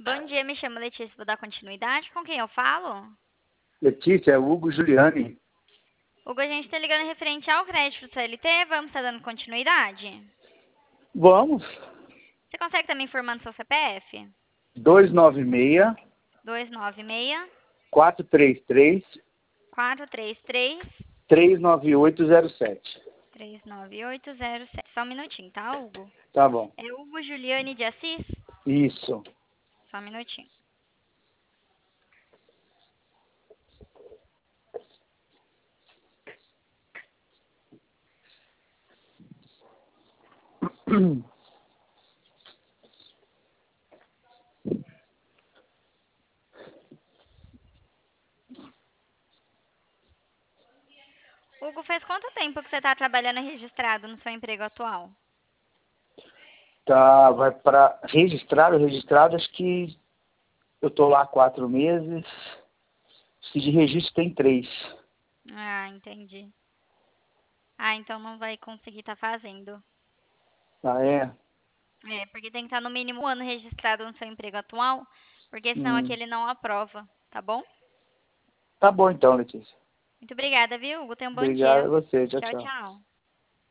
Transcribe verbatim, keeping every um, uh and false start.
Bom dia, me chamo Letícia, vou dar continuidade. Com quem eu falo? Letícia, é Hugo Juliane. Hugo, a gente está ligando referente ao crédito do C L T, vamos estar dando continuidade? Vamos. Você consegue estar me informando seu C P F? dois nove seis, dois nove seis, quatro três três, quatro três três, três nove oito zero sete. três nove oito zero sete. Só um minutinho, tá, Hugo? Tá bom. É Hugo Juliane de Assis? Isso. Só um minutinho. Hugo, faz quanto tempo que você está trabalhando registrado no seu emprego atual? Tá, vai para registrado, registrado, acho que eu tô lá há quatro meses. Se de registro tem três. Ah, entendi. Ah, então não vai conseguir estar fazendo. Ah, é? É, porque tem que estar no mínimo um ano registrado no seu emprego atual, porque senão aqui Hum. ele não aprova, tá bom? Tá bom então, Letícia. Muito obrigada, viu, Hugo? Tenha um bom Obrigado a dia. você. Tchau, Tchau, tchau. tchau.